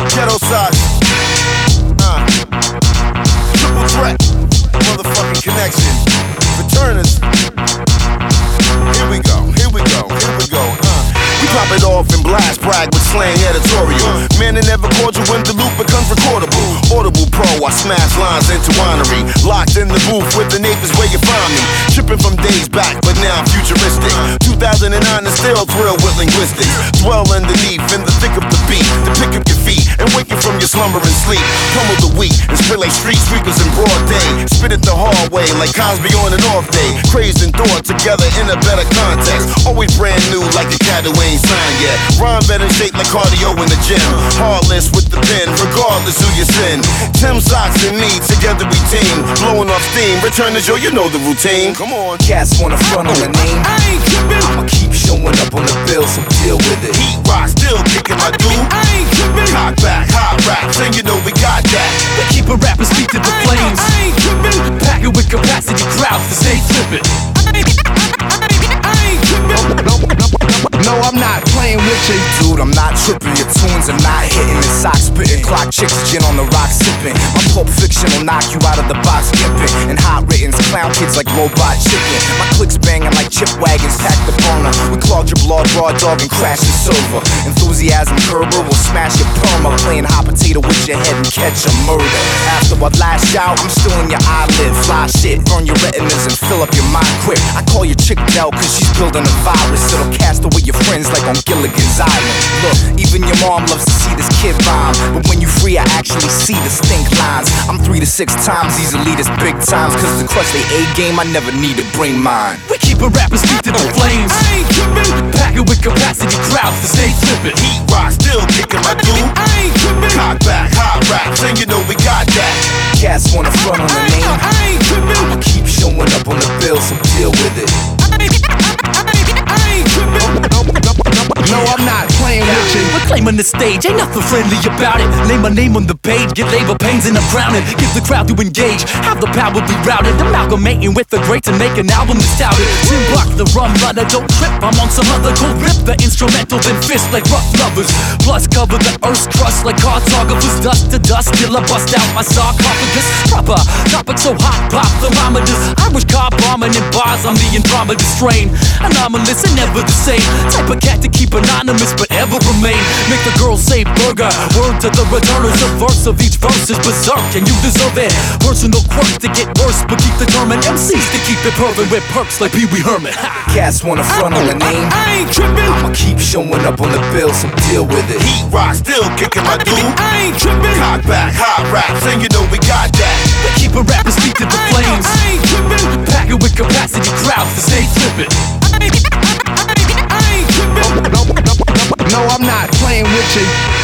Ghetto socks. Triple threat. Motherfucking connection. Returners. Here we go. We pop it off and blast brag with slang editorial. Man, that never cordial when the loop becomes recordable. Audible Pro, I smash lines into winery. Locked in the booth with the neighbors where you find me. Tripping from days back, but now I'm futuristic. 2009 is still thrill with linguistics. Dwell underneath in the thick of the beat. To pick up your feet and wake you from your slumber and sleep. Pummel the weak and spit like street sweepers in broad day. Spit it the hard way like Cosby on an off day. Crazed and thought together in a better context. Always brand new like a cat who ain't signed yet. Rhyme better shaped like cardio in the gym. Heartless with the pen, regardless who you sin. Tim Socks and me, together we team. Blowing off steam, return to Joe, you know the routine. Come on. Cats wanna front on the name. I ain't trippin'. I'ma keep showing up on the bill, so deal with it. Heat rock, still kicking my dude. I ain't trippin'. Cock back, hot raps, and you know we got that. We keep a rappers feet to the flames. I ain't trippin'. Pack it with capacity crowds to stay flippin'. No, I'm not playing with you, dude. I'm not tripping. Your tunes are not hitting. The socks spitting, clock chicks, gin on the rock sipping. My Pulp Fiction will knock you out of the box skipping. And hot writtens, clown kids like robot chicken. My clicks banging like chip wagons, pack the burner. We clogged your blood, raw dog, and crash the silver. Enthusiasm curber will smash your perma. Playing hot potato with your head and catch a murder. After I lash out, I'm still in your eyelid. Fly shit, burn your retinas and fill up your mind quick. I call your chick Dell cause she's building a virus. It'll cast away your friends like on Gilligan's Island. Look, even your mom loves to see this kid rhyme. But when you free, I actually see the stink lines. I'm 3 to 6 times these elitists big times. Cause to crush they A game, I never need to bring mine. We keep a rappers feet to the flames. I ain't trippin'. Pack it with capacity crowds to stay flippin'. Heat rock, still kicking my dude. I ain't trippin'. Cock back, hot raps, and you know we got that. Cats wanna front on the name. I ain't trippin'. I'ma keep showing up on the bill, so deal with it. No, I'm not playing with you. We're claiming the stage, ain't nothing friendly about it. Lay my name on the page, get labor pains and I'm crowning. Give the crowd to engage, have the power be routed. Amalgamating with the great to make an album that's touted. Tim Block the rum runner, don't trip, I'm on some other. Go rip the instrumental, then fist like rough lovers. Plus cover the earth's crust like cartographers. Dust to dust till I bust out my sarcophagus. Proper topic so hot, pop thermometers. Irish car bombing in bars, I'm the Andromeda strain. Anomalous and never the same. Type of cat to keep anonymous but ever remain. Make the girl say burger. Word to the returners. The verse of each verse is berserk and you deserve it. Personal quirks to get worse but keep determined. MCs to keep it perfect with perks like Pee Wee Herman. Cats wanna front on the name. I ain't trippin'. I'ma keep showing up on the bill, so deal with it. Heat rock, still kicking my dude. I ain't trippin'. Cock back, hot raps, and you know we got that. We keep a rappers feet to the flames. I ain't trippin'. Pack it with capacity crowds to stay flippin'. I ain't trippin'. No, I'm not playing with you.